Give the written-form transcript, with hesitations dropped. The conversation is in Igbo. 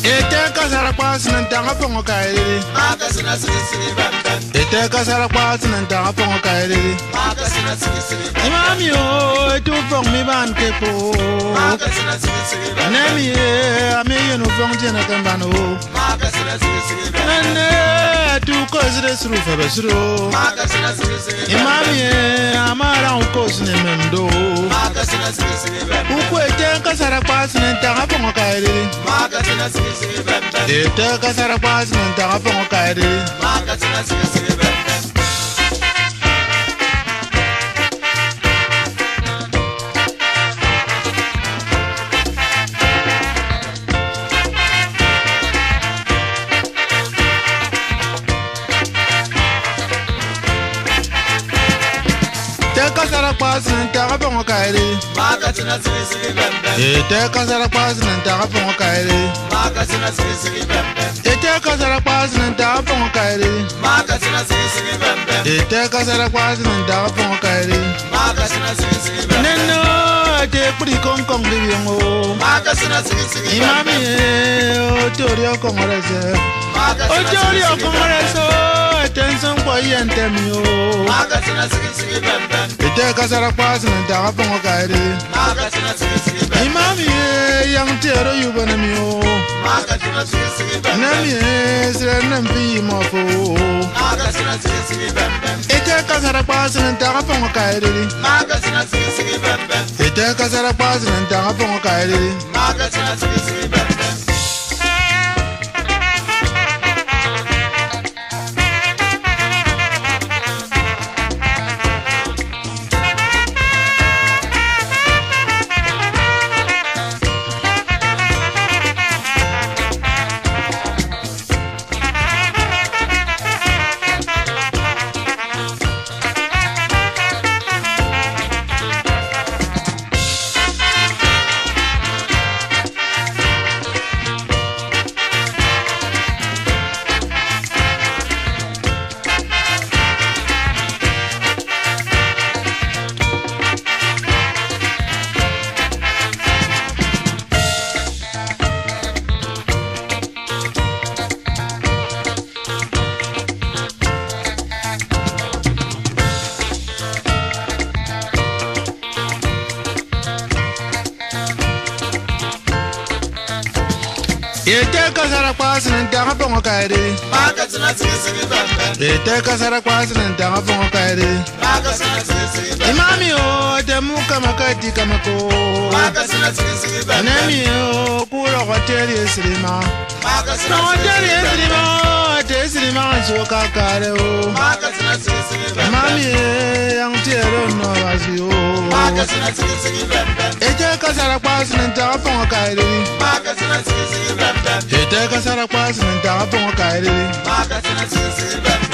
Ete kasara kwasi nantanga pongo kairi. Makasina sigi sigi bam bam. Ete kasara kwasi nantanga pongo kairi. Makasina sigi sigi bam. Imami o tu fong mi ban kepo. Makasina sigi sigi bam. Nemi ami yunu fong jena kambano. Makasina sigi sigi bam. Nene tu kozre suru fabesuru. Makasina sigi sigi bam. Imami amara ukos ne mendo. Makasina sigi sigi bam. Ukwete kasara kwasi nantanga pongo kairi. Makasina sigi sigi bam bam. Ete kasara kwasi nantanga pongo kairi. Makasina sigi sigi bam bam. Kasara kwasi nantanga pongo kairi. Makasina sigi sigi bam bam. Ete kasara kwasi nantanga pongo kairi. Makasina sigi sigi bam bam. Ete kasara kwasi nantanga pongo kairi. Makasina sigi sigi bam bam. Ete kasara kwasi nantanga pongo kairi. Makasina sigi sigi bam bam. Neno ete kuri kong kong libiyango. Makasina sigi sigi bam Imami bam. otori okongorese. Makasina Otori sigi sigi bam bam. okongorese. Tension kwa yentemio. Makasina sigi sigi bam bam. Ete kasara kwasi nantanga pongo kairi. Makasina sigi sigi bam bam. Imami yang tero yubanamio. Makasina sigi sigi bam bam. Nami sire nampi mofo. Makasina sigi sigi bam bam. Ete kasara kwasi nantanga pongo kairi. Makasina sigi sigi bam bam. Ete kasara kwasi nantanga pongo kairi. Makasina sigi sigi bam bam. Ete kasara kwasi nantanga pongo kairi. Makasina sigi sigi bam bam. Ete kasara kwasi nantanga pongo kairi. Makasina sigi sigi bam bam. Imami o temuka makati kamako. Makasina sigi sigi bam bam. Nemi o kuro hoteli esirima. Makasina No sigi hoteli sigi bam esirima. bam. Ete esirima nso kakare o. Makasina sigi sigi bam bam. Imami yang tero no wasi o. Makasina sigi sigi bam bam. Ete kasara kwasi nantanga pongo kairi. Makasina sigi sigi bam bam. Ete kasara kwasi nantanga pongo kairi. Makasina sigi sigi bam bam.